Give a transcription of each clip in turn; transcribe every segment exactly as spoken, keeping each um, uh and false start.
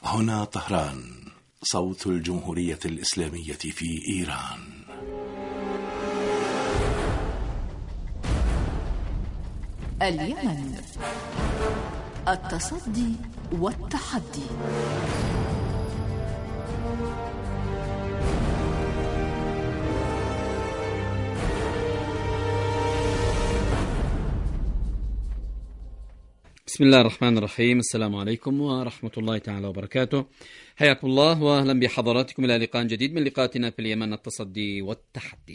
هنا طهران، صوت الجمهورية الإسلامية في إيران. اليمن، التصدي والتحدي. بسم الله الرحمن الرحيم. السلام عليكم ورحمة الله تعالى وبركاته. حياكم الله وأهلا بحضراتكم إلى لقاء جديد من لقاءاتنا في اليمن، التصدي والتحدي.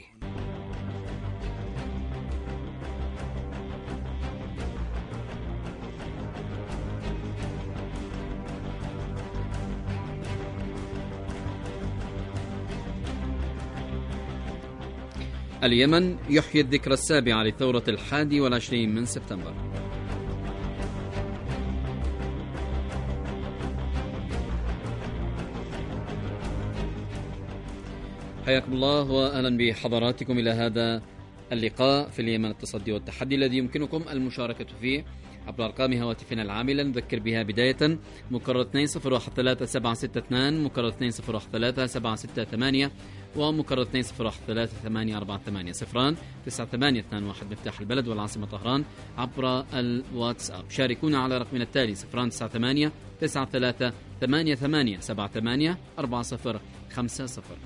اليمن يحيي الذكرى السابعة لثورة الحادي والعشرين من سبتمبر. حياكم الله وأهلا بحضراتكم إلى هذا اللقاء في اليمن، التصدي والتحدي، الذي يمكنكم المشاركة فيه عبر أرقام هواتفنا العاملة. نذكر بها بداية: مكرر اثنين صفر واحد ثلاثة سبعة ستة اثنين، مكرر اثنين صفر واحد ثلاثة سبعة ستة ثمانية، ومكرر اثنين صفر واحد ثلاثة ثمانية أربعة ثمانية صفران تسعة ثمانية اثنان واحد مفتاح البلد والعاصمة طهران عبر الواتساب. شاركونا على رقمنا التالي صفران تسعة ثمانية تسعة ثلاثة ثمانية ثمانية سبعة ثمانية أربعة صفر خمسة صفر.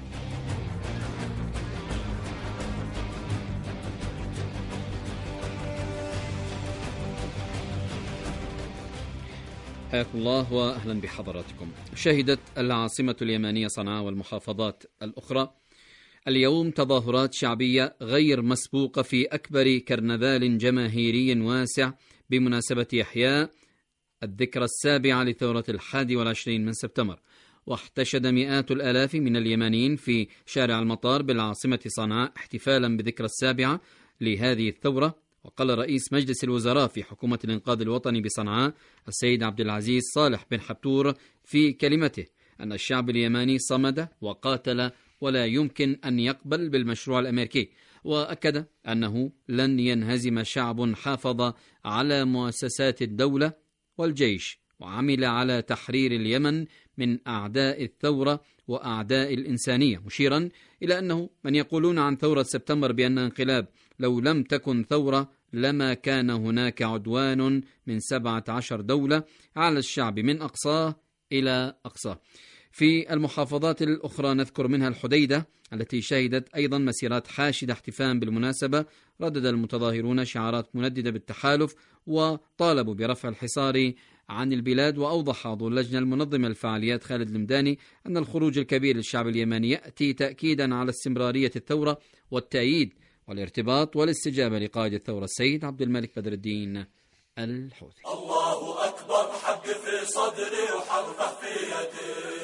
حياكم الله وأهلا بحضراتكم. شهدت العاصمة اليمنية صنعاء والمحافظات الأخرى اليوم تظاهرات شعبية غير مسبوقة في أكبر كرنفال جماهيري واسع بمناسبة إحياء الذكرى السابعة لثورة الحادي والعشرين من سبتمبر. واحتشد مئات الآلاف من اليمنيين في شارع المطار بالعاصمة صنعاء احتفالا بذكرى السابعة لهذه الثورة. وقال رئيس مجلس الوزراء في حكومة الإنقاذ الوطني بصنعاء السيد عبد العزيز صالح بن حبتور في كلمته أن الشعب اليمني صمد وقاتل ولا يمكن أن يقبل بالمشروع الأمريكي، وأكد أنه لن ينهزم شعب حافظ على مؤسسات الدولة والجيش وعمل على تحرير اليمن من أعداء الثورة وأعداء الإنسانية، مشيرا إلى أنه من يقولون عن ثورة سبتمبر بأنها انقلاب، لو لم تكن ثورة لما كان هناك عدوان من سبعة عشر دولة على الشعب من أقصاه إلى أقصاه. في المحافظات الأخرى نذكر منها الحديدة التي شهدت أيضا مسيرات حاشدة احتفاء بالمناسبة. ردد المتظاهرون شعارات منددة بالتحالف وطالبوا برفع الحصار عن البلاد. وأوضح عضو اللجنة المنظمة للفعاليات خالد المداني أن الخروج الكبير للشعب اليمني يأتي تأكيدا على استمرارية الثورة والتأييد والارتباط والاستجابة لقائد الثورة السيد عبد الملك بدر الدين الحوثي. الله أكبر، حق في صدري وحرفه في يدي،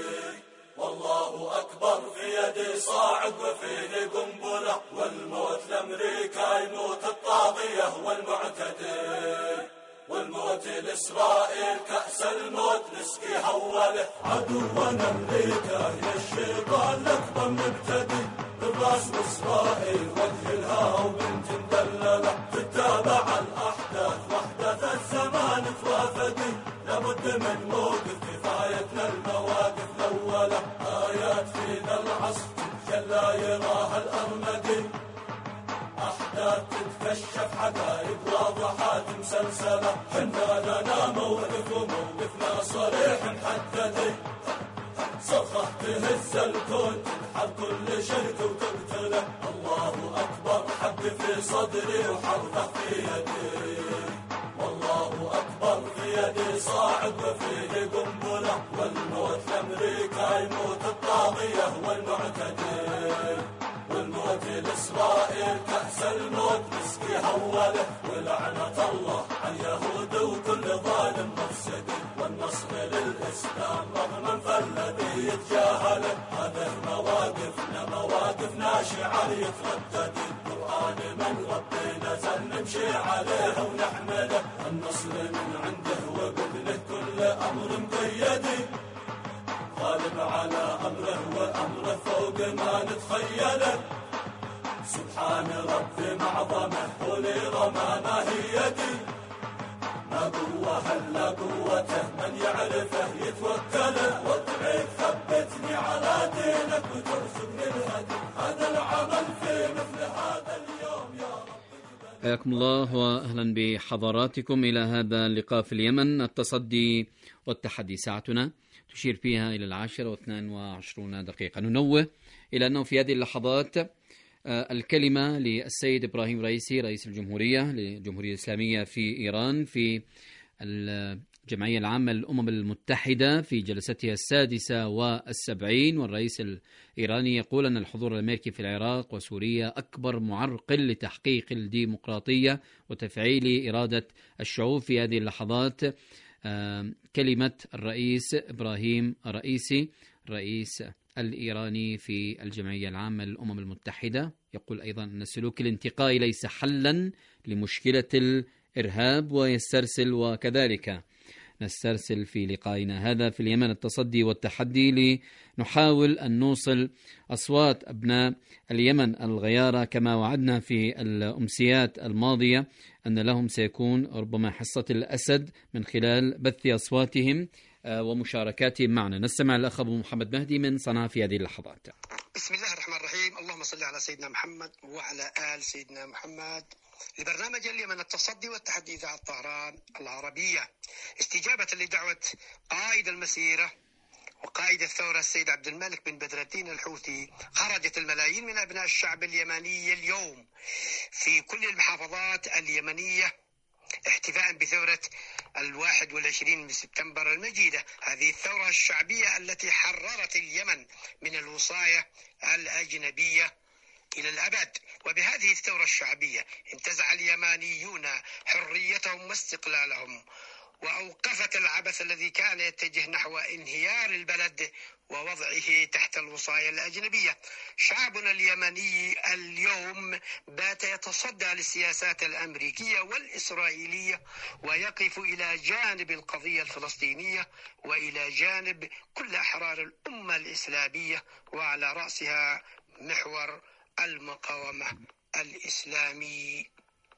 والله أكبر في يدي صاعد وفيه قنبلة، والموت لأمريكا يموت الطاغية والمعتدي، والموت لإسرائيل كأس الموت نسقي هوله. عدونا أمريكا يا الشيطان الأكبر مبتدي، بالراس إسرائيل وجه الهاو بنت مدللة، تتابع الأحداث وأحداث الزمان توافدي، لابد من موقف كفايتنا المواقف الأولى، آيات في ذا العصر جلا يراها الأرمدي، أحداث تتكشف حقائق واضحات مسلسلة، حنا لنا موقف وموقفنا صريح محدد، صرخة تهز الكون تنحر كل شرك وتقتله. الله أكبر، حق في صدري وحرفه في يدي، والله أكبر في يدي صاعد وفيه قنبلة، والموت لأمريكا يموت الطاغية والمعتدي، والموت لإسرائيل كأس الموت نسقي هوله، ولعنة الله على اليهود وكل ظالم مفسد، والنصر للإسلام رغم فالذي يتجاهله. هذه مواقفنا مواقف ناشعة يتردد، القرآن من ربي نزل نمشي عليه ونحمله، النصر من عنده وبذله كل أمر مقيد، غالب على أمره وأمره فوق ما نتخيله، سبحان ربي معظمه ولرمى ما هي يدي، ما قوة هلا قوته من يعرفه يتوكله. حياكم الله وأهلا بحضراتكم إلى هذا اللقاء في اليمن، التصدي والتحدي. ساعتنا تشير فيها إلى العاشرة واثنان وعشرون دقيقة. ننوه إلى أنه في هذه اللحظات الكلمة للسيد إبراهيم رئيسي رئيس الجمهورية للجمهورية الإسلامية في إيران في الجمعية العامة للأمم المتحدة في جلستها السادسة والسبعين، والرئيس الإيراني يقول أن الحضور الأمريكي في العراق وسوريا أكبر معرقل لتحقيق الديمقراطية وتفعيل إرادة الشعوب. في هذه اللحظات كلمة الرئيس إبراهيم رئيسي رئيس الإيراني في الجمعية العامة للأمم المتحدة، يقول أيضا أن السلوك الانتقائي ليس حلا لمشكلة الإرهاب ويسترسل، وكذلك نسترسل في لقائنا هذا في اليمن التصدي والتحدي لنحاول أن نوصل أصوات أبناء اليمن الغيارة كما وعدنا في الأمسيات الماضية أن لهم سيكون ربما حصة الأسد من خلال بث أصواتهم ومشاركاتهم معنا. نستمع الأخ أبو محمد مهدي من صنعاء في هذه اللحظات. بسم الله الرحمن الرحيم، اللهم صل على سيدنا محمد وعلى آل سيدنا محمد. لبرنامج اليمن التصدي والتحدي إذاعة طهران العربية، استجابة لدعوة قائد المسيرة وقائد الثورة السيد عبد الملك بن بدر الدين الحوثي، خرجت الملايين من أبناء الشعب اليمني اليوم في كل المحافظات اليمنية احتفاء بثورة الواحد والعشرين من سبتمبر المجيدة، هذه الثورة الشعبية التي حررت اليمن من الوصاية الأجنبية إلى الأبد. وبهذه الثورة الشعبية انتزع اليمانيون حريتهم واستقلالهم، وأوقفت العبث الذي كان يتجه نحو انهيار البلد ووضعه تحت الوصاية الأجنبية. شعبنا اليمني اليوم بات يتصدى للسياسات الأمريكية والإسرائيلية ويقف إلى جانب القضية الفلسطينية وإلى جانب كل أحرار الأمة الإسلامية، وعلى رأسها محور المقاومة الإسلامي.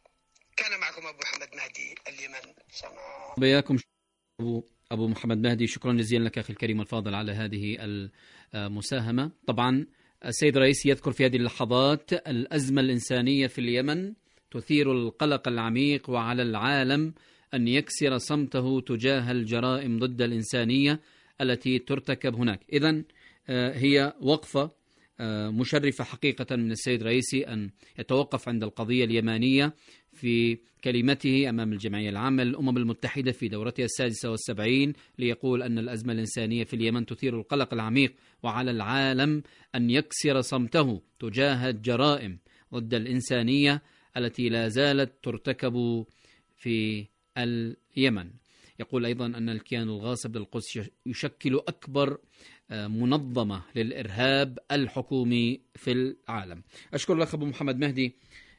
كان معكم أبو محمد مهدي، اليمن، صنعاء. بياكم أبو أبو محمد مهدي، شكرا جزيلا لك أخي الكريم الفاضل على هذه المساهمة. طبعا السيد الرئيس يذكر في هذه اللحظات الأزمة الإنسانية في اليمن تثير القلق العميق، وعلى العالم أن يكسر صمته تجاه الجرائم ضد الإنسانية التي ترتكب هناك. إذن هي وقفة مشرفة حقيقة من السيد الرئيسي أن يتوقف عند القضية اليمانية في كلمته أمام الجمعية العامة للأمم المتحدة في دورتها السادسة والسبعين، ليقول أن الأزمة الإنسانية في اليمن تثير القلق العميق، وعلى العالم أن يكسر صمته تجاه الجرائم ضد الإنسانية التي لا زالت ترتكب في اليمن. يقول أيضا أن الكيان الغاصب للقدس يشكل أكبر منظمة للإرهاب الحكومي في العالم. أشكر الأخ أبو محمد مهدي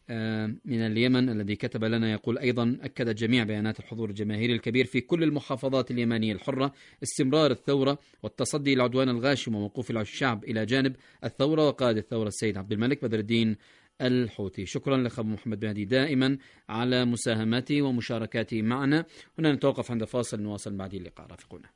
من اليمن الذي كتب لنا، يقول أيضا أكدت جميع بيانات الحضور الجماهيري الكبير في كل المحافظات اليمنية الحرة استمرار الثورة والتصدي للعدوان الغاشم وموقوف الشعب إلى جانب الثورة وقائد الثورة السيد عبد الملك بدر الدين الحوثي. شكرا لك أبو محمد مهدي دائما على مساهمته ومشاركاته معنا. هنا نتوقف عند فاصل، نواصل بعد اللقاء، رافقونا.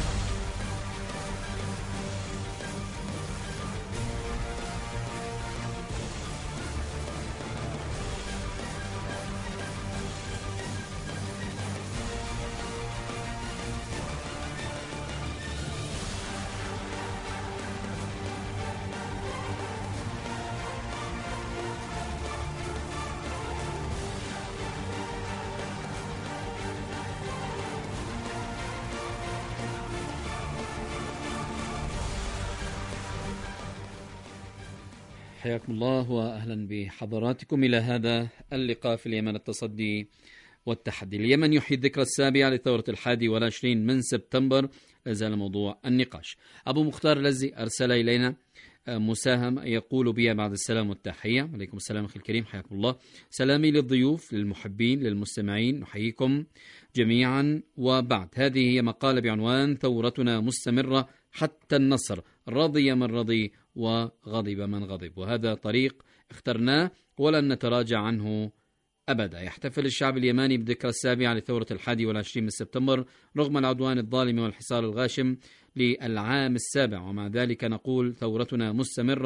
حياكم الله وأهلا بحضراتكم إلى هذا اللقاء في اليمن التصدي والتحدي. اليمن يحيي الذكرى السابعة لثورة الحادي والعشرين من سبتمبر، لازال موضوع النقاش. أبو مختار لزي أرسل إلينا مساهم يقول بها بعد السلام والتحية. عليكم السلام أخي الكريم، حياكم الله. سلامي للضيوف للمحبين للمستمعين، نحييكم جميعا. وبعد، هذه هي مقالة بعنوان ثورتنا مستمرة حتى النصر، رضي من رضي وغضب من غضب، وهذا طريق اخترناه ولن نتراجع عنه أبدا. يحتفل الشعب اليماني بالذكرى السابعة لثورة الحادي والعشرين من سبتمبر رغم العدوان الظالم والحصار الغاشم للعام السابع، ومع ذلك نقول ثورتنا مستمرة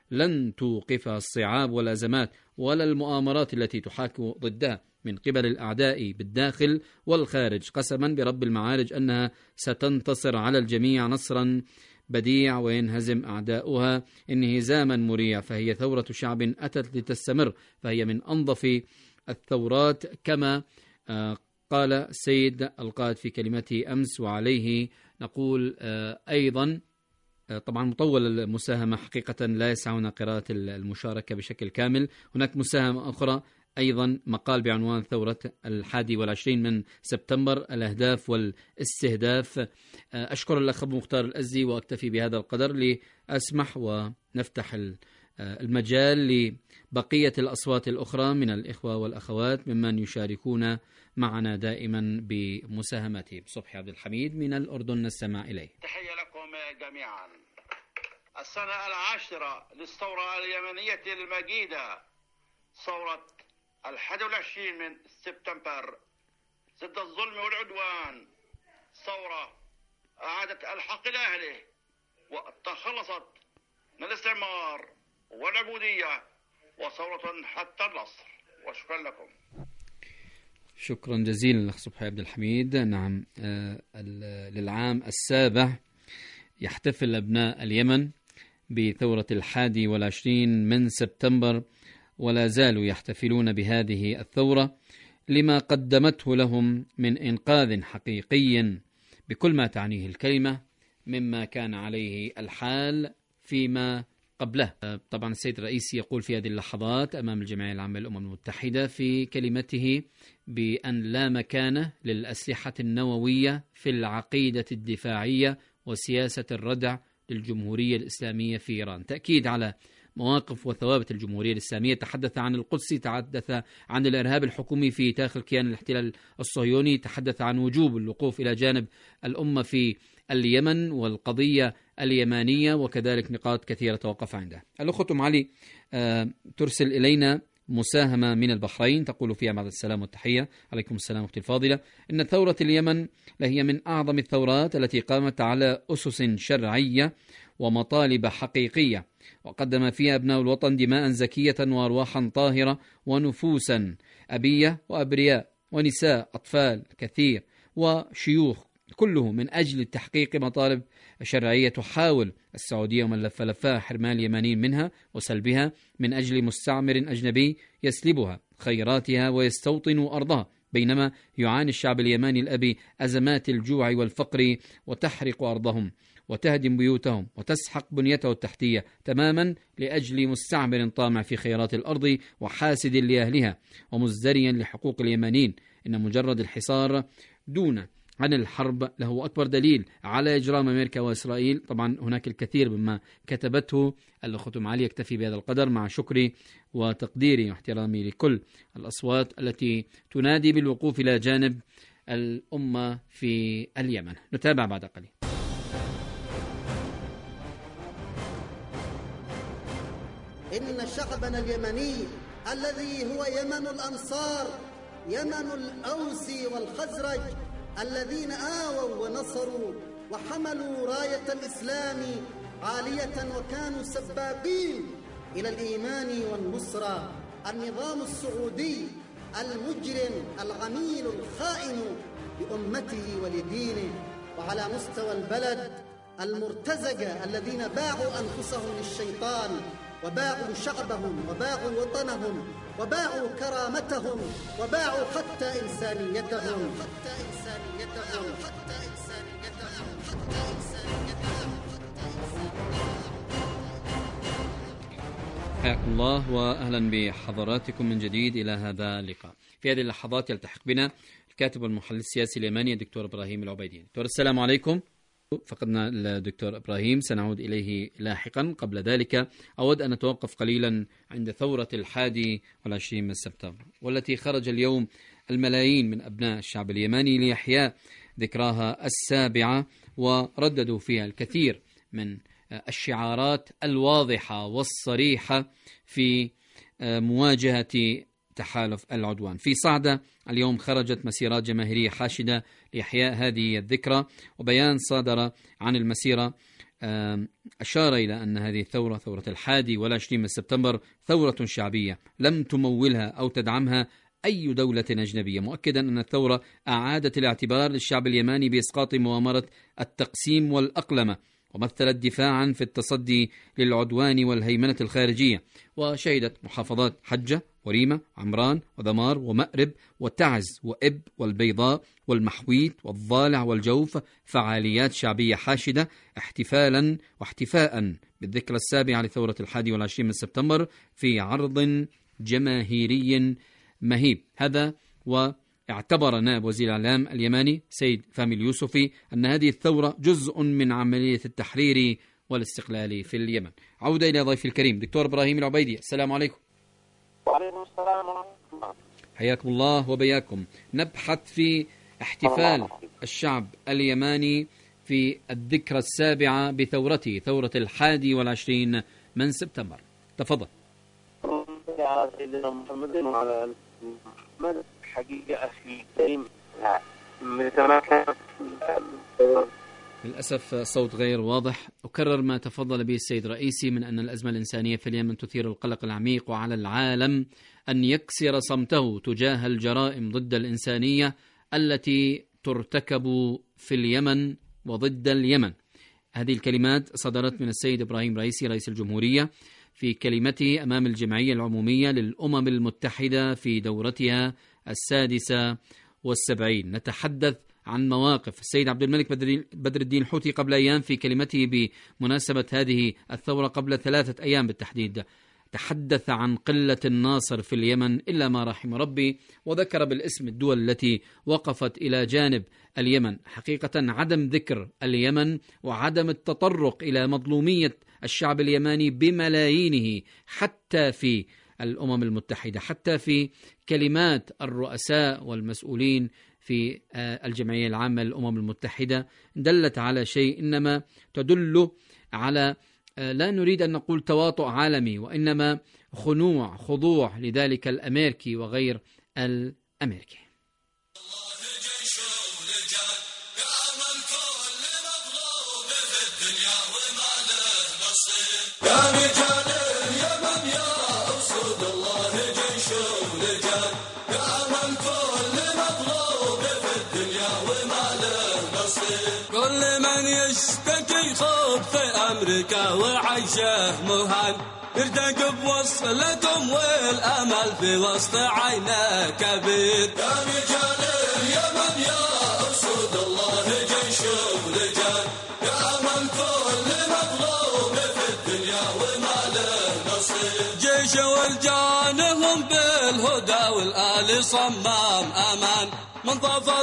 لن توقفها الصعاب والأزمات ولا المؤامرات التي تحاك ضدها من قبل الأعداء بالداخل والخارج. قسما برب المعارج أنها ستنتصر على الجميع نصرا بديع وينهزم أعداؤها انهزاما مريع، فهي ثورة شعب أتت لتستمر، فهي من أنظف الثورات كما قال السيد القائد في كلمته أمس. وعليه نقول أيضا، طبعا مطول المساهمة حقيقة لا يسعنا قراءة المشاركة بشكل كامل. هناك مساهمة أخرى أيضا، مقال بعنوان ثورة الحادي والعشرين من سبتمبر، الأهداف والاستهداف. أشكر الأخ أبو مختار الأزي وأكتفي بهذا القدر لأسمح ونفتح المجال لبقية الأصوات الأخرى من الإخوة والأخوات ممن يشاركون معنا دائما بمساهماتهم. صبحي عبد الحميد من الأردن، نستمع إليه. تحية لكم جميعا. السنة العاشرة للثورة اليمنية المجيدة، ثورة الحادي والعشرين من سبتمبر ضد الظلم والعدوان، ثورة أعادت الحق لأهله وتخلصت من الاستعمار والعبودية، وثورة حتى النصر. وشكرا لكم. شكرا جزيلا الأخ صبحي عبد الحميد. نعم، للعام السابع يحتفل أبناء اليمن بثورة الحادي والعشرين من سبتمبر، ولا زالوا يحتفلون بهذه الثورة لما قدمته لهم من إنقاذ حقيقي بكل ما تعنيه الكلمة مما كان عليه الحال فيما قبله. طبعا السيد الرئيس يقول في هذه اللحظات أمام الجمعية العامة للأمم المتحدة في كلمته بأن لا مكان للأسلحة النووية في العقيدة الدفاعية وسياسة الردع للجمهورية الإسلامية في إيران. تأكيد على مواقف وثوابت الجمهورية الإسلامية. تحدث عن القدس، تحدث عن الإرهاب الحكومي في داخل كيان الاحتلال الصهيوني، تحدث عن وجوب الوقوف إلى جانب الأمة في اليمن والقضية اليمانية، وكذلك نقاط كثيرة توقف عندها. الأخت أم علي ترسل إلينا مساهمة من البحرين، تقول فيها بعد السلام والتحية. عليكم السلام أختي الفاضلة. إن ثورة اليمن لهي من أعظم الثورات التي قامت على أسس شرعية ومطالب حقيقية، وقدم فيها أبناء الوطن دماء زكية وأرواحا طاهرة ونفوسا أبية وأبرياء ونساء أطفال كثير وشيوخ، كله من أجل تحقيق مطالب شرعية تحاول السعودية ومن لف لفها حرمان اليمنيين منها وسلبها من أجل مستعمر أجنبي يسلبها خيراتها ويستوطن أرضها، بينما يعاني الشعب اليماني الأبي أزمات الجوع والفقر وتحرق أرضهم وتهدم بيوتهم وتسحق بنيته التحتية تماما لأجل مستعمر طامع في خيرات الأرض وحاسد لأهلها ومزدريا لحقوق اليمنيين. إن مجرد الحصار دون عن الحرب له أكبر دليل على إجرام أمريكا وإسرائيل. طبعا هناك الكثير مما كتبته الأخت أم علي. يكتفي بهذا القدر مع شكري وتقديري واحترامي لكل الأصوات التي تنادي بالوقوف إلى جانب الأمة في اليمن. نتابع بعد قليل. إن شعبنا اليمني الذي هو يمن الأنصار، يمن الأوس والخزرج، الذين آووا ونصروا وحملوا راية الإسلام عالية وكانوا سباقين إلى الإيمان والنصرة. النظام السعودي المجرم العميل الخائن لأمته ولدينه، وعلى مستوى البلد المرتزقة الذين باعوا أنفسهم للشيطان وباعوا شعبهم وباعوا وطنهم وباعوا كرامتهم وباعوا حتى إنسانيتهم حتى إنسانيتهم حتى إنسانيتهم حتى إنسانيتهم. حياكم الله وأهلا بحضراتكم من جديد إلى هذا اللقاء. في هذه اللحظات يلتحق بنا الكاتب والمحلل السياسي اليماني الدكتور إبراهيم العبيدي. دكتور السلام عليكم. فقدنا الدكتور إبراهيم، سنعود إليه لاحقا. قبل ذلك أود أن أتوقف قليلا عند ثورة الحادي والعشرين من سبتمبر، والتي خرج اليوم الملايين من أبناء الشعب اليماني لإحياء ذكراها السابعة، ورددوا فيها الكثير من الشعارات الواضحة والصريحة في مواجهة تحالف العدوان. في صعدة اليوم خرجت مسيرات جماهيرية حاشدة لإحياء هذه الذكرى، وبيان صادر عن المسيرة أشار إلى أن هذه الثورة ثورة الحادي والعشرين من سبتمبر ثورة شعبية لم تمولها أو تدعمها أي دولة أجنبية، مؤكدا أن الثورة أعادت الاعتبار للشعب اليماني بإسقاط مؤامرة التقسيم والأقلمة، ومثلت دفاعا في التصدي للعدوان والهيمنة الخارجية. وشهدت محافظات حجة وريمة عمران وذمار ومأرب وتعز وإب والبيضاء والمحويت والضالع والجوف فعاليات شعبية حاشدة احتفالا واحتفاء بالذكرى السابعة لثورة الحادي والعشرين من سبتمبر في عرض جماهيري مهيب. هذا واعتبر نائب وزير الإعلام اليماني سيد فامي اليوسفي أن هذه الثورة جزء من عملية التحرير والاستقلال في اليمن. عودة إلى ضيفي الكريم دكتور إبراهيم العبيدي، السلام عليكم. وعليكم السلام ورحمة الله. حياكم الله وبياكم. نبحث في احتفال الشعب اليماني في الذكرى السابعة بثورته، ثورة الحادي والعشرين من سبتمبر. تفضل. على سيدنا محمد وعلى آل محمد. حقيقة أخي الكريم مثل ما كان للأسف الصوت غير واضح. أكرر ما تفضل به السيد رئيسي من أن الأزمة الإنسانية في اليمن تثير القلق العميق، وعلى العالم أن يكسر صمته تجاه الجرائم ضد الإنسانية التي ترتكب في اليمن وضد اليمن. هذه الكلمات صدرت من السيد إبراهيم رئيسي رئيس الجمهورية في كلمته أمام الجمعية العمومية للأمم المتحدة في دورتها السادسة والسبعين. نتحدث عن مواقف السيد عبد الملك بدر الدين الحوثي قبل أيام في كلمته بمناسبة هذه الثورة قبل ثلاثة أيام بالتحديد. تحدث عن قلة الناصر في اليمن إلا ما رحم ربي، وذكر بالاسم الدول التي وقفت إلى جانب اليمن. حقيقة عدم ذكر اليمن وعدم التطرق إلى مظلومية الشعب اليماني بملايينه حتى في الأمم المتحدة، حتى في كلمات الرؤساء والمسؤولين في الجمعية العامة للأمم المتحدة، دلت على شيء، إنما تدل على لا نريد أن نقول تواطؤ عالمي، وإنما خنوع خضوع لذلك الأمريكي وغير الأمريكي. أمريكا وعيشه مهان يرتقب وصلتهم والأمل في وسط عينه كبير. يا رجال اليمن يا أسود الله جيش ولجان، يا من كل مظلوم في الدنيا وما له نصير. جيش والجانهم بالهدى والآل صمام أمان، من ظفر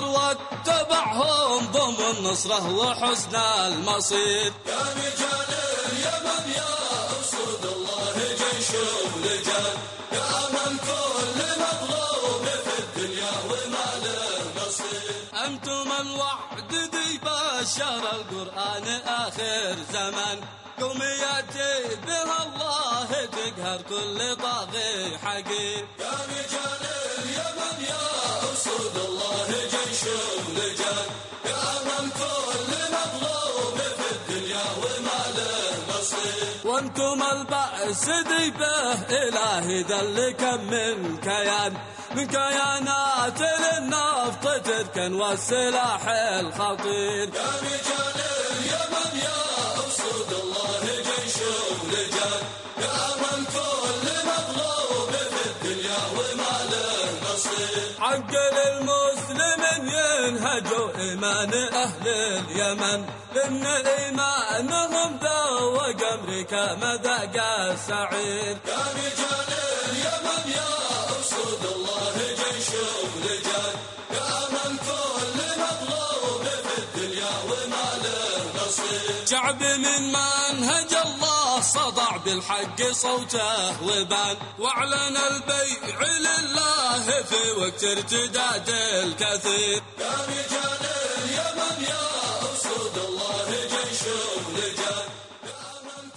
واتبعهم ضمن نصره وحسن المصير. يا رجال اليمن يا أسود الله جيش ولجان، يا من كل مظلوم في الدنيا وما له نصير. أنتم الوعد ذي بشر القرآن آخر زمان، قوم يأتي بها الله تقهر كل طاغي حقير. يا رجال اليمن يا أسود الله جيش ولجان، يا من كل مظلوم في الدنيا وما له نصير. وانتم البأس ذي به إلهي دلكم من كيان، من كيانات للنفط تركن والسلاح الخطير. يا رجال اليمن يا أسود الله جيش ولجان، يا من كل مظلوم في الدنيا وما له نصير. عقل المسلمين ينهجوا إيمان أهل اليمن، إن إيمانهم ذوق أمريكا مذاق السعير. يا رجال اليمن يا أسود الله جيش ولجان، يا من كل مظلوم في الدنيا وما له نصير. شعب من منهج الله صدع بالحق صوته وبان، واعلن البيع لله في وقت ارتداد الكثير. يا رجال اليمن يا أسود الله جيش ولجان، يا من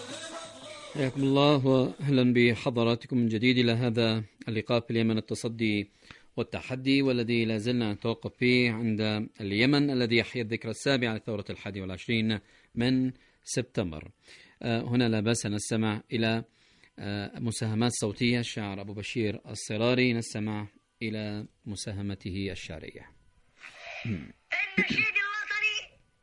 كل حياكم الله وأهلا بحضراتكم من جديد إلى هذا اللقاء في اليمن، التصدي والتحدي، والذي لا زلنا نتوقف فيه عند اليمن الذي يحيي الذكرى السابعة لثورة الحادي والعشرين من سبتمبر. هنا لا بأس أن نستمع إلى مساهمات صوتية. الشاعر أبو بشير الصراري، نستمع إلى مساهمته الشعرية. النشيد الوطني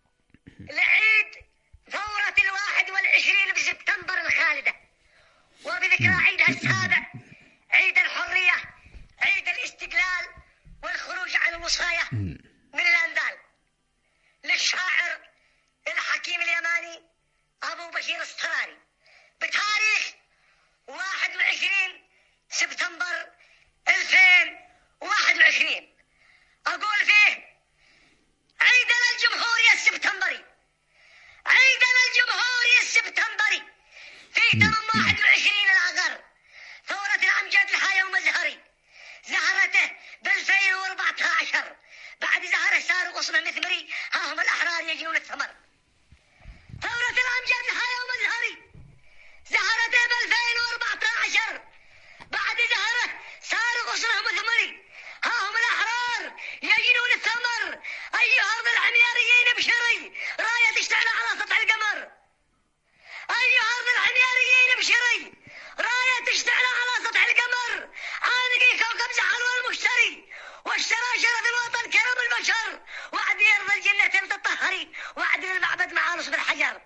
لعيد ثورة الواحد والعشرين بسبتمبر الخالدة، وبذكرى عيدها السابع، عيد الحرية، عيد الاستقلال والخروج عن الوصاية من الأنذال، للشاعر الحكيم اليماني أبو بشير الصراري، بتاريخ واحد وعشرين سبتمبر ألفين وواحد وعشرين. أقول فيه: عيدنا الجمهوري السبتمبري، عيدنا الجمهوري السبتمبري في تمام واحد وعشرين الآذار، ثورة الأمجاد لها يوم الزهري، زهرته ب ألفين وأربعة عشر، بعد زهره صار غصن مثمري، ها هم الأحرار يجنون الثمر. ثورة الأمجاد لها يوم الزهري، زهرته ب ألفين وأربعة عشر، بعد زهره صار غصنه مثمري، ها هم الأحرار يجنون الثمر. أيها أرض العمياريين ابشري، راية تشتعل على سطح القمر. أيها أرض العمياريين ابشري، راية تشتعل على سطح القمر. عانقي كوكب زحل والمشتري، واشترى شرف الوطن كرم البشر، وعد يرضى الجنة تطهري، وعد المعبد مع نصب الحجر.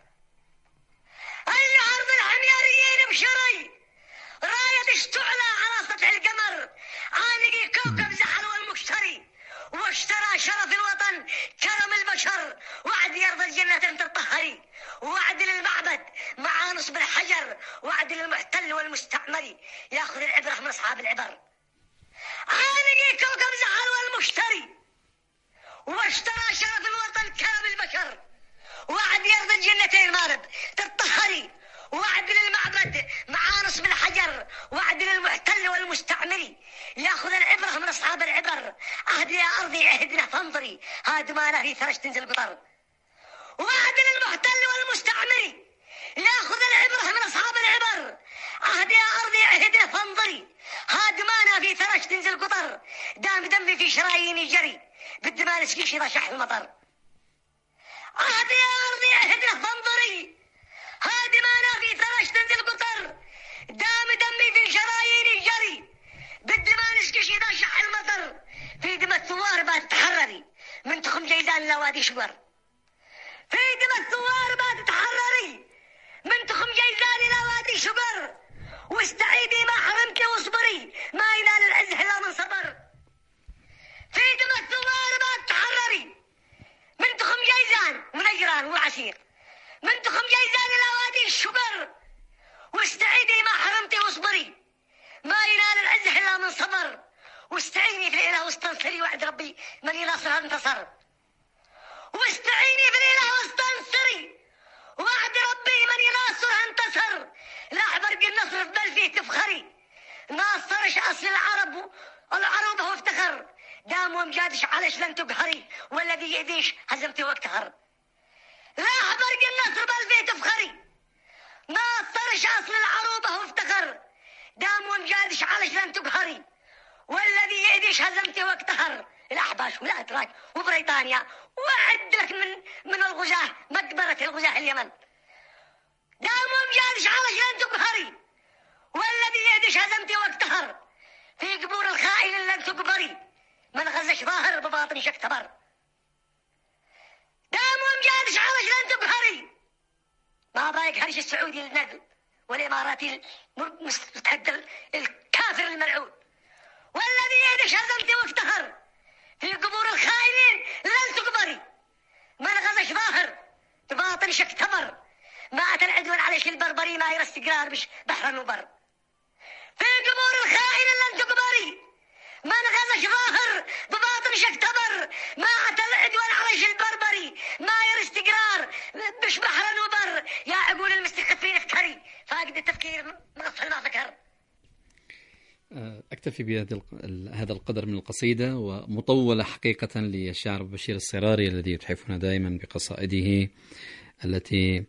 أيها أرض العمياريين ابشري، راية تشتعل على سطح القمر. عانقي كوكب زحل والمشتري، واشترى شرف الوطن كرم البشر، وعد يرضى الجنة تطهري، وعد للمعبد مع نصب الحجر، وعد للمحتل والمستعمري ياخذ العبرة من أصحاب العبر. عانقي كوكب زحل والمشتري، واشترى شرف الوطن كرم البشر، وعد يرضى الجنتين مارب تطهري، وعد للمعبد مع نصب الحجر، وعد للمحتل والمستعمري ياخذ العبرة من أصحاب العبر. عهد يا أرضي عهدنا فانظري، هادمانا في ثرش تنزل قطر. وعد للمحتل والمستعمري ياخذ العبرة من أصحاب العبر. عهد يا أرضي عهدنا فانظري، هادمانا في ثرش تنزل قطر. دام دمي في شراييني جري، بالدماء نسقيش إذا شح المطر. عهد يا أرضي عهدنا فانظري، هادمانا في ثرش تنزل قطر. دام دمي في شراييني جري، بالدماء نسقيش إذا شح المطر. في دم الثوار بات تحرري، من تخم جيزان لا وادي شقر. في دم الثوار بات تحرري، من تخم جيزان لا وادي شقر. واستعيدي ما حرمتي واصبري، ما ينال العز إلا من صبر. في دم الثوار بات تحرري، من تخم جيزان ونجران وعسير، من تخم جيزان لا وادي الشقر. واستعيدي ما حرمتي واصبري، ما ينال العز إلا من صبر. واستعيني في الإله واستنصري، وعد ربي من يناصرها انتصر. واستعيني في الإله واستنصري، وعد ربي من يناصرها انتصر. لا برق النصر في بل فيه تفخري، ناصرش أصل العرب العروبة وافتخر. دام ومجادش علش لن تقهري، والذي يأذيش هزمتي واقتهر. لا برق النصر بل فيه تفخري، ناصرش أصل العروبة وافتخر. دام ومجادش علش لن تقهري، والذي يأذيش هزمتي واقتهر. الأحباش والأتراك وبريطانيا، وعد لك من من الغزاة مقبرة الغزاة اليمن. دام ومجادش علش لن تقهري، والذي يأذيش هزمتي واقتهر. في قبور الخائن لن تقبري، من غزش ظاهر بباطنش اكتبر. دام ومجادش علش لن تقهري، ما بايك هرش السعودي للنقل والإماراتي المستهد الكافر الملعون. والذي يأذيش هزمتي واقتهر، في قبور الخائنين لن تقبري، من غزش ظاهر بباطنش اكتبر. مات العدوان عليش البربري، ما يرى استقرار مش بحر وبر. في قبور الخائن لن تقبري، من غزش ظاهر بباطنش اكتبر. مات العدوان عليش البربري، ما يرى استقرار مش بحر وبر. يا عقول المستخفين افتري، فاقد التفكير مغفل ما فكر. أكتفي بهذا القدر من القصيدة، ومطولة حقيقة للشاعر أبو بشير الصراري الذي يتحفنا دائما بقصائده التي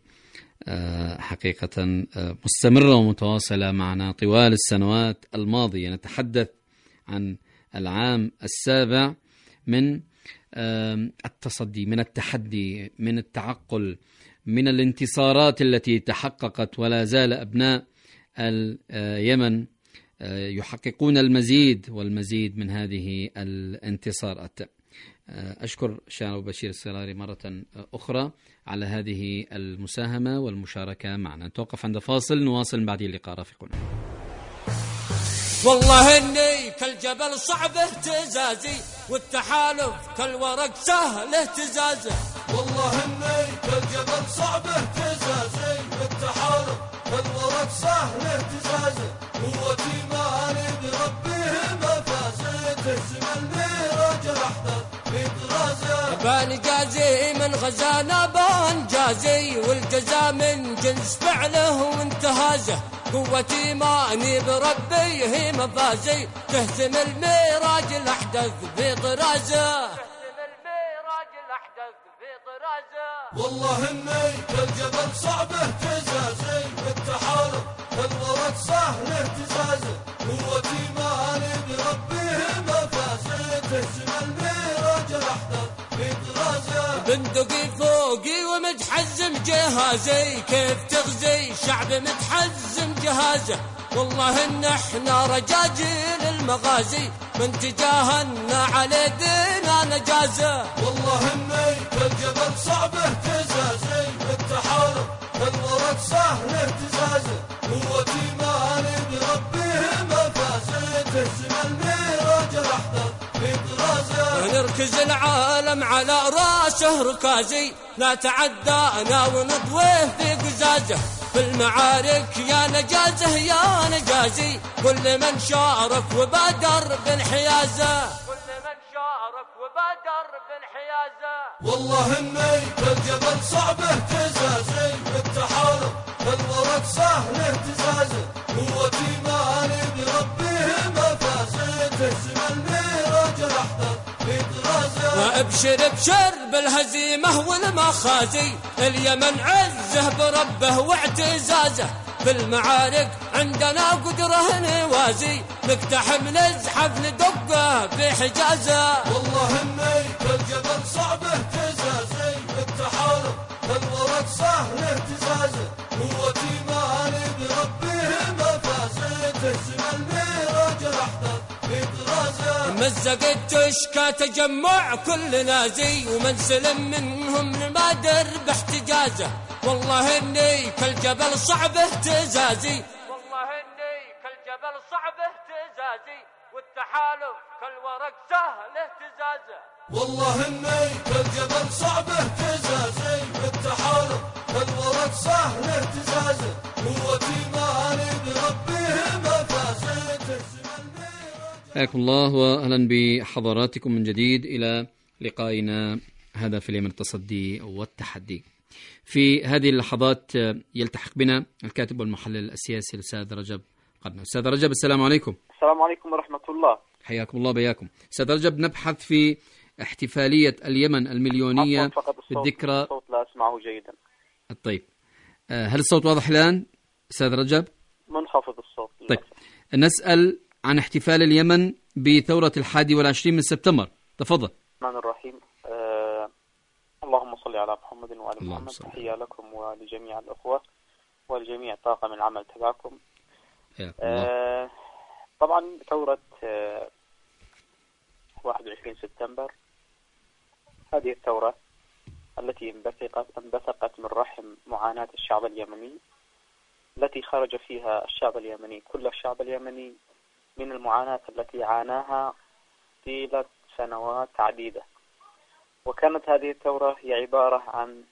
حقيقة مستمرة ومتواصلة معنا طوال السنوات الماضية. نتحدث عن العام السابع من التصدي، من التحدي، من التعقل من الانتصارات التي تحققت، ولا زال أبناء اليمن يحققون المزيد والمزيد من هذه الانتصارات. أشكر الشيخ أبو بشير السراري مرة أخرى على هذه المساهمة والمشاركة معنا. نتوقف عند فاصل، نواصل بعد اللقاء رافقنا. والله اني كالجبل صعب اهتزازي، والتحالف كالورق سهل اهتزازه. والله اني كالجبل صعب اهتزازي، والتحالف كالورق سهل اهتزازه. قوتي ماني بربيه مفازه، تهزم الميراج الاحداث في طرازه. بان جازي من غزانا بان جازي، والجزاء من جنس فعله وانتهازه. قوتي ماني بربي هي مفازي، تهزم الميراج الأحدث في طرازه. تهزم الميراج الأحدث في طرازه. والله اني كالجبل صعب اهتزازي، والتحالف كالورق سهل اهتزازه. قوتي ماني بربي هي مفازي، تهزم الميراج الأحدث في طرازه. بندقي فوقي ومتحزم جهازي، كيف تغزي شعب متحزم جهازه. والله ان احنا رجاجيل المغازي، من تجاهلنا على دينا نجازه. والله اني كالجبل صعب اهتزازي، والتحالف كالورق سهل اهتزازه. قوتي ماني بربيه مفازي، تهزم الميراج الاحداث في طرازه. نركز العالم على راسه ركازي، لا تعدانا ونضويه في قزازه. في المعارك يا نجازه يا نجازي، كل من شارك وبادر بانحيازه. كل من شارك وبادر بانحيازه. والله اني كالجبل صعب اهتزازي، والتحالف كالورق سهل اهتزازه. قوتي ماني بربيه مفازي، تهزم الميراج الاحداث في طرازه. وابشر ابشر بالهزيمه والمخازي، اليمن عزه بربه واعتزازه. في المعارك عندنا قدره نوازي، نقتحم نزحف ندقه في حجازه. والله اني كالجبل صعب اهتزازي، والتحالف كالورق سهل اهتزازه. قوتي ماني بربيه مفازي، تهزم الميراج الاحداث في طرازه. مزقت تشكى تجمع كل نازي، ومن سلم منهم نمادر باحتجازه. والله اني كالجبل صعب اهتزازي، والله اني كالجبل صعب اهتزازي، والتحالف كالورق سهل اهتزازه. والله اني كالجبل صعب اهتزازي، والتحالف كالورق سهل اهتزازه. قوتي ماني بربيه مفازي، تهزم الميراج. حياكم الله واهلا بحضراتكم من جديد الى لقائنا هذا في اليمن التصدي والتحدي. في هذه اللحظات يلتحق بنا الكاتب والمحلل السياسي الأستاذ رجب قرني. أستاذ رجب السلام عليكم. السلام عليكم ورحمة الله. حياكم الله بياكم. أستاذ رجب، نبحث في احتفالية اليمن المليونية بالذكرى. الصوت لا أسمعه جيدا. طيب، هل الصوت واضح الآن أستاذ رجب؟ منخفض الصوت. طيب، نسأل عن احتفال اليمن بثورة الحادي والعشرين من سبتمبر. تفضل. الرحمن الرحيم. أه اللهم صل على محمد وعلى محمد. تحية لكم ولجميع الأخوة ولجميع طاقم العمل تبعكم. أه طبعا ثورة أه واحد وعشرين سبتمبر، هذه الثورة التي انبثقت انبثقت من رحم معاناة الشعب اليمني، التي خرج فيها الشعب اليمني كل الشعب اليمني من المعاناة التي عاناها طيلة سنوات عديدة. وكانت هذه الثورة هي عبارة عن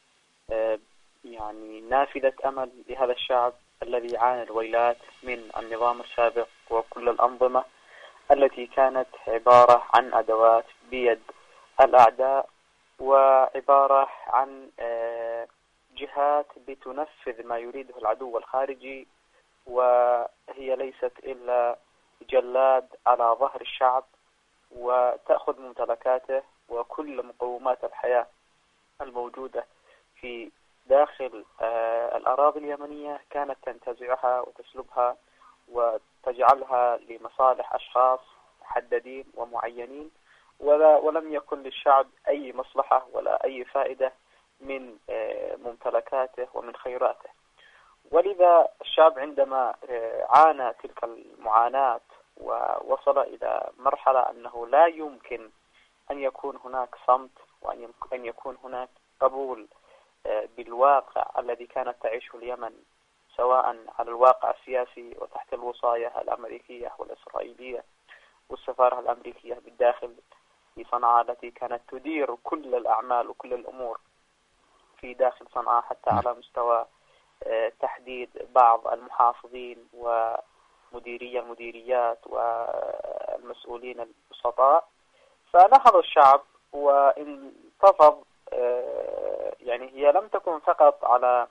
يعني نافذة أمل لهذا الشعب الذي عانى الويلات من النظام السابق وكل الأنظمة التي كانت عبارة عن أدوات بيد الأعداء، وعبارة عن جهات بتنفذ ما يريده العدو الخارجي، وهي ليست إلا جلاد على ظهر الشعب وتأخذ ممتلكاته وكل مقومات الحياة الموجودة في داخل الأراضي اليمنية كانت تنتزعها وتسلبها وتجعلها لمصالح أشخاص محددين ومعينين، ولا ولم يكن للشعب أي مصلحة ولا أي فائدة من ممتلكاته ومن خيراته. ولذا الشعب عندما عانى تلك المعاناة ووصل إلى مرحلة أنه لا يمكن أن يكون هناك صمت وأن يكون هناك قبول بالواقع الذي كانت تعيشه اليمن، سواء على الواقع السياسي وتحت الوصاية الأمريكية والإسرائيلية والسفارة الأمريكية بالداخل في صنعاء التي كانت تدير كل الأعمال وكل الأمور في داخل صنعاء، حتى على مستوى تحديد بعض المحافظين ومديري المديريات والمسؤولين البسطاء. فنهض الشعب وانتفض، يعني هي لم تكن فقط على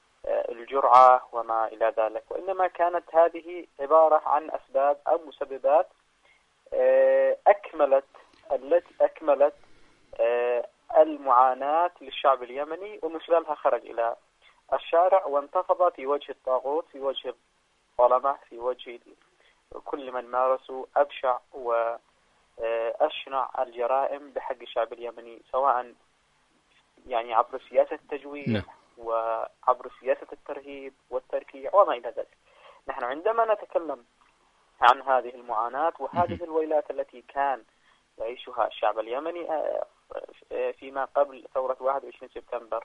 الجرعة وما إلى ذلك، وإنما كانت هذه عبارة عن أسباب أو مسببات أكملت التي أكملت المعاناة للشعب اليمني، ومن خلالها خرج إلى الشارع وانتفض في وجه الطاغوت، في وجه الظلمة، في وجه كل من مارسوا أبشع وأشنع الجرائم بحق الشعب اليمني، سواء يعني عبر سياسة التجويع وعبر سياسة الترهيب والتركيع وما إلى ذلك. نحن عندما نتكلم عن هذه المعاناة وهذه الويلات التي كان يعيشها الشعب اليمني فيما قبل ثورة واحد وعشرين سبتمبر،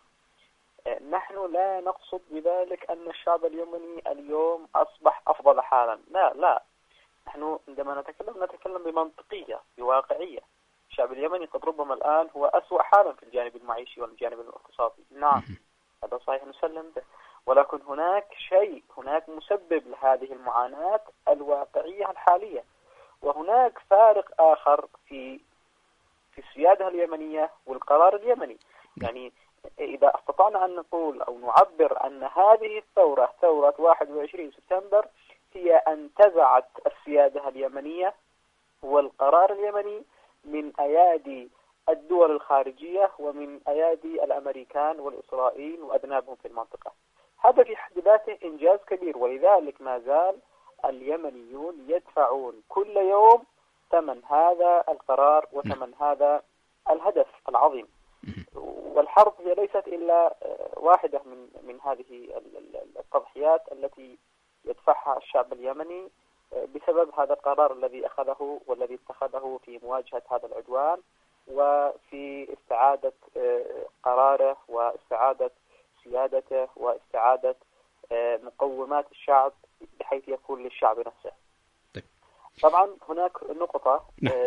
نحن لا نقصد بذلك أن الشعب اليمني اليوم أصبح أفضل حالا، لا لا، نحن عندما نتكلم نتكلم بمنطقية بواقعية. الشعب اليمني قد ربما الآن هو أسوأ حالا في الجانب المعيشي والجانب الاقتصادي، نعم هذا صحيح نسلم به، ولكن هناك شيء، هناك مسبب لهذه المعاناة الواقعية الحالية، وهناك فارق آخر في في السيادة اليمنية والقرار اليمني. يعني إذا استطعنا أن نقول أو نعبر أن هذه الثورة ثورة واحد وعشرين سبتمبر هي أن تزعت السيادة اليمنية والقرار اليمني من أيادي الدول الخارجية ومن أيادي الأمريكان والإسرائيل وأذنابهم في المنطقة. هذا في حد ذاته إنجاز كبير، ولذلك ما زال اليمنيون يدفعون كل يوم ثمن هذا القرار وثمن هذا الهدف العظيم. والحرب هي ليست إلا واحدة من من هذه التضحيات التي يدفعها الشعب اليمني بسبب هذا القرار الذي أخذه والذي اتخذه في مواجهة هذا العدوان وفي استعادة قراره واستعادة سيادته واستعادة مقومات الشعب بحيث يكون للشعب نفسه. طبعا هناك نقطة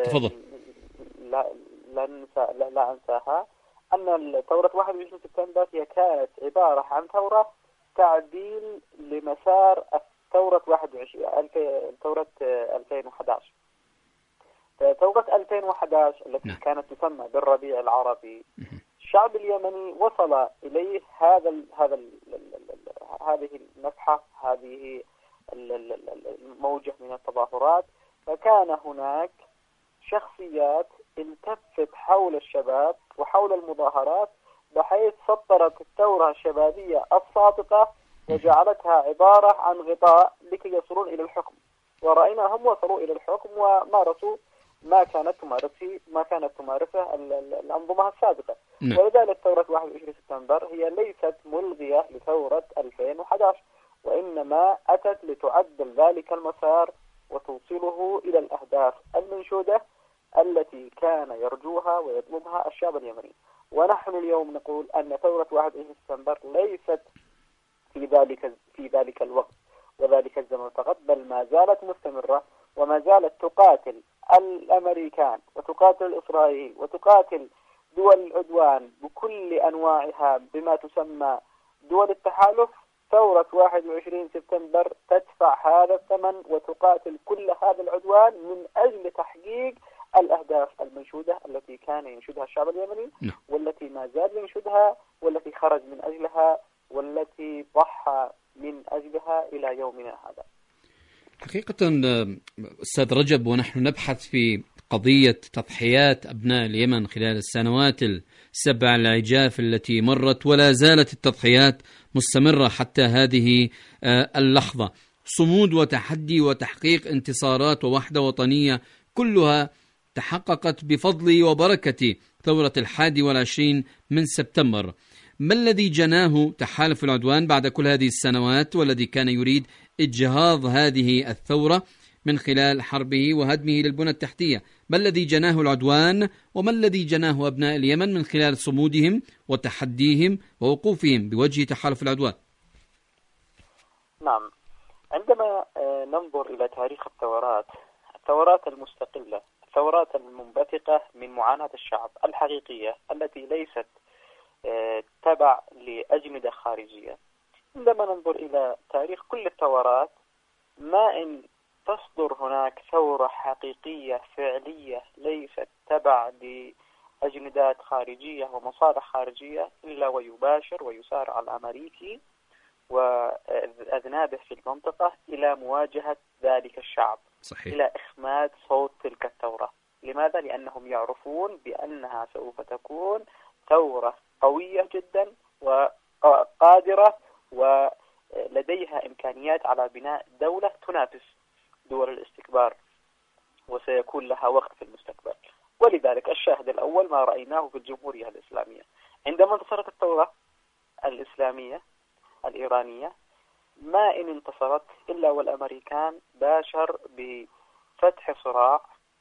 لا لا, ننسى لا, لا أنساها، أن ثورة واحد وعشرين سبتمبر هي كانت عبارة عن ثورة تعديل لمسار ثورة واحد وعشرين ثورة ألفين وأحد عشر. ثورة ألفين وأحد عشر التي كانت تسمى بالربيع العربي، الشعب اليمني وصل إليه هذا ال هذا ال هذه النفحة، هذه الموجة من التظاهرات، فكان هناك شخصيات التفت حول الشباب وحول المظاهرات بحيث سطرت الثورة الشبابية الصادقة وجعلتها عبارة عن غطاء لكي يصلون إلى الحكم، ورأيناهم وصلوا إلى الحكم ومارسوا ما كانت تمارسه ما كانت تمارسه الأنظمة السابقة. ولذلك ثورة واحد وعشرين سبتمبر هي ليست ملغية لثورة ألفين وأحد عشر، وإنما أتت لتعدل ذلك المسار وتوصله إلى الأهداف المنشودة التي كان يرجوها ويطلبها الشعب اليمني. ونحن اليوم نقول أن ثورة واحد وعشرين سبتمبر ليست في ذلك في ذلك الوقت وذلك الزمن فقط، بل ما زالت مستمرة وما زالت تقاتل الأمريكان وتقاتل إسرائيل وتقاتل دول العدوان بكل أنواعها بما تسمى دول التحالف. ثورة واحد وعشرين سبتمبر تدفع هذا الثمن وتقاتل كل هذا العدوان من أجل تحقيق الأهداف المنشودة التي كان ينشدها الشعب اليمني والتي ما زال ينشدها والتي خرج من أجلها والتي ضحى من أجلها إلى يومنا هذا. حقيقة أستاذ رجب، ونحن نبحث في قضية تضحيات أبناء اليمن خلال السنوات السبع العجاف التي مرت، ولا زالت التضحيات مستمرة حتى هذه اللحظة. صمود وتحدي وتحقيق انتصارات ووحدة وطنية كلها تحققت بفضل وبركة ثورة الحادي والعشرين من سبتمبر. ما الذي جناه تحالف العدوان بعد كل هذه السنوات، والذي كان يريد إجهاض هذه الثورة من خلال حربه وهدمه للبنى التحتية؟ ما الذي جناه العدوان، وما الذي جناه أبناء اليمن من خلال صمودهم وتحديهم ووقوفهم بوجه تحالف العدوان؟ نعم، عندما ننظر إلى تاريخ الثورات الثورات المستقلة، الثورات المنبثقة من معاناة الشعب الحقيقية التي ليست تبع لأجندة خارجية، عندما ننظر إلى تاريخ كل الثورات ما إن تصدر هناك ثورة حقيقية فعلية ليست تبع لأجندات خارجية ومصالح خارجية إلا ويباشر ويسارع الأمريكي وأذنابه في المنطقة إلى مواجهة ذلك الشعب، صحيح. إلى إخماد صوت تلك الثورة. لماذا؟ لأنهم يعرفون بأنها سوف تكون ثورة قوية جدا وقادرة ولديها إمكانيات على بناء دولة تنافس دول الاستكبار، وسيكون لها وقت في المستقبل. ولذلك الشاهد الأول ما رأيناه في الجمهورية الإسلامية عندما انتصرت الثورة الإسلامية الإيرانية، ما إن انتصرت إلا والأمريكان باشر بفتح صراع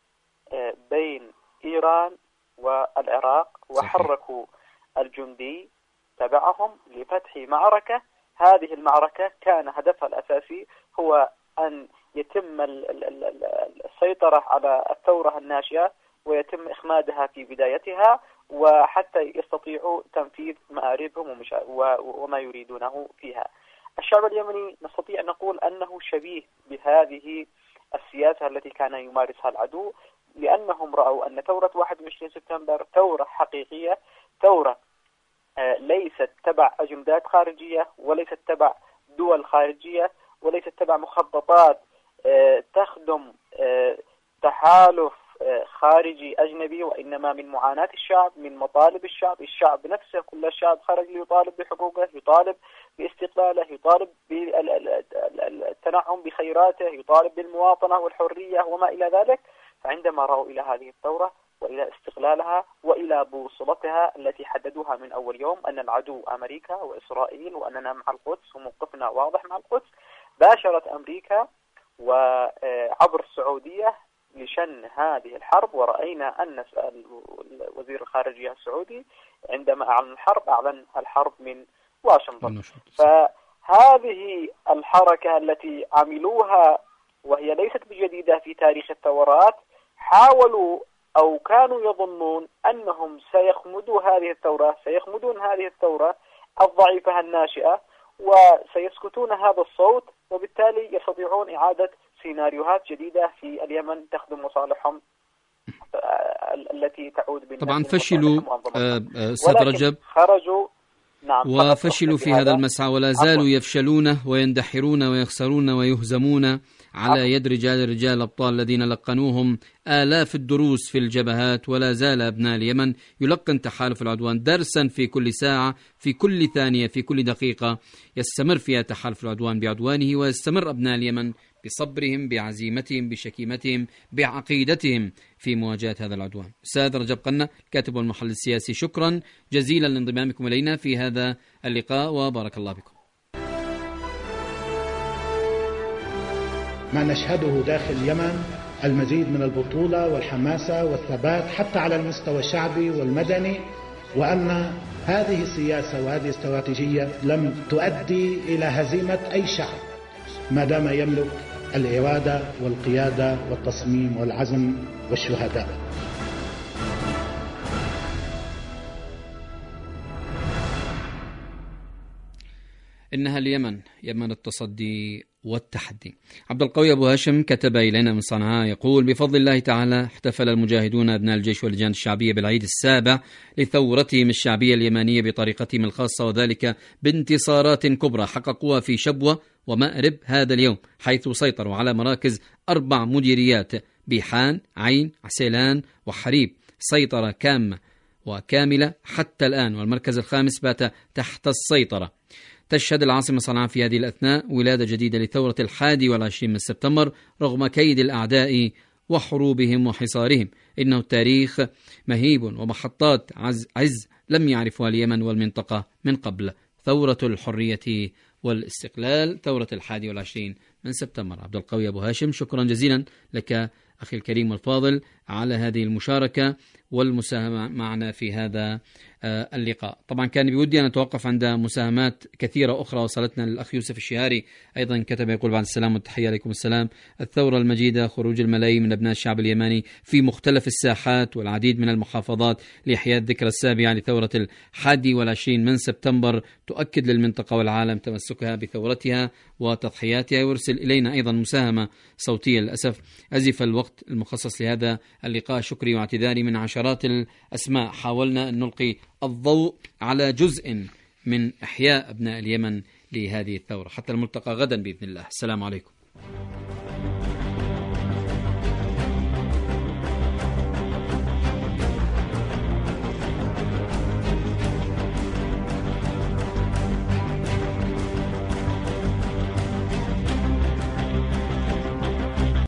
بين إيران والعراق، وحركوا الجندي تبعهم لفتح معركة. هذه المعركة كان هدفها الأساسي هو أن يتم السيطرة على الثورة الناشئة ويتم إخمادها في بدايتها، وحتى يستطيعوا تنفيذ مآربهم وما يريدونه فيها. الشعب اليمني نستطيع أن نقول أنه شبيه بهذه السياسة التي كان يمارسها العدو، لأنهم رأوا أن ثورة واحد وعشرين سبتمبر ثورة حقيقية، ثورة ليست تبع أجندات خارجية وليست تبع دول خارجية وليست تبع مخططات تخدم تحالف خارجي أجنبي، وإنما من معاناة الشعب، من مطالب الشعب. الشعب نفسه كل الشعب خرج ليطالب بحقوقه، يطالب باستقلاله، يطالب بالتنعم بخيراته، يطالب بالمواطنة والحرية وما إلى ذلك. فعندما رأوا إلى هذه الثورة وإلى استقلالها وإلى بوصلتها التي حددوها من أول يوم أن العدو أمريكا وإسرائيل وأننا مع القدس وموقفنا واضح مع القدس، باشرت أمريكا وعبر السعودية لشن هذه الحرب. ورأينا أن وزير الخارجية السعودي عندما أعلن الحرب أعلن الحرب من واشنطن. فهذه الحركة التي عملوها وهي ليست بجديدة في تاريخ الثورات، حاولوا أو كانوا يظنون أنهم سيخمدوا هذه الثورة سيخمدون هذه الثورة الضعيفة الناشئة وسيسكتون هذا الصوت، وبالتالي يستطيعون إعادة سيناريوهات جديدة في اليمن تخدم مصالحهم التي تعود. طبعا فشلوا أستاذ رجب، خرجوا نعم وفشلوا في هذا المسعى ولا زالوا يفشلون ويندحرون ويخسرون ويهزمون على يد رجال رجال الأبطال الذين لقنوهم آلاف الدروس في الجبهات. ولا زال أبناء اليمن يلقن تحالف العدوان درسا في كل ساعة، في كل ثانية، في كل دقيقة يستمر فيها تحالف العدوان بعدوانه، ويستمر أبناء اليمن بصبرهم، بعزيمتهم، بشكيمتهم، بعقيدتهم في مواجهة هذا العدوان. أستاذ رجب قنة، كاتب والمحلل السياسي، شكرا جزيلا لانضمامكم إلينا في هذا اللقاء وبارك الله بكم. ما نشهده داخل اليمن المزيد من البطولة والحماسة والثبات حتى على المستوى الشعبي والمدني، وأن هذه السياسة وهذه الاستراتيجية لم تؤدي إلى هزيمة أي شعب ما دام يملك الإرادة والقيادة والتصميم والعزم والشهداء. إنها اليمن، يمن التصدي والتحدي. عبد القوي أبو هاشم كتب إلينا من صنعاء يقول: بفضل الله تعالى احتفل المجاهدون أبناء الجيش واللجان الشعبية بالعيد السابع لثورتهم الشعبية اليمنية بطريقتهم الخاصة، وذلك بانتصارات كبرى حققوها في شبوة ومأرب هذا اليوم، حيث سيطروا على مراكز أربع مديريات: بيحان، عين، عسيلان وحريب، سيطرة كامة وكاملة حتى الآن، والمركز الخامس بات تحت السيطرة. تشهد العاصمة صنعاء في هذه الأثناء ولادة جديدة لثورة الحادي والعشرين من سبتمبر رغم كيد الأعداء وحروبهم وحصارهم. إنه التاريخ مهيب ومحطات عز, عز لم يعرفها اليمن والمنطقة من قبل. ثورة الحرية والاستقلال، ثورة الحادي والعشرين من سبتمبر. عبد القوي أبو هاشم، شكرا جزيلا لك أخي الكريم والفاضل على هذه المشاركة والمساهمة معنا في هذا اللقاء. طبعا كان بودي أن أتوقف عند مساهمات كثيرة أخرى وصلتنا للأخ يوسف الشهاري، أيضا كتب يقول بعد السلام والتحية عليكم السلام. الثورة المجيدة، خروج الملايين من أبناء الشعب اليمني في مختلف الساحات والعديد من المحافظات لإحياء الذكرى السابعة لثورة الحادي والعشرين من سبتمبر، تؤكد للمنطقة والعالم تمسكها بثورتها وتضحياتها. يرسل إلينا أيضا مساهمة صوتية، للأسف أزف الوقت المخصص لهذا اللقاء. شكري واعتذاري من عشرات الأسماء، حاولنا أن نلقي الضوء على جزء من إحياء أبناء اليمن لهذه الثورة. حتى الملتقى غدا بإذن الله. السلام عليكم.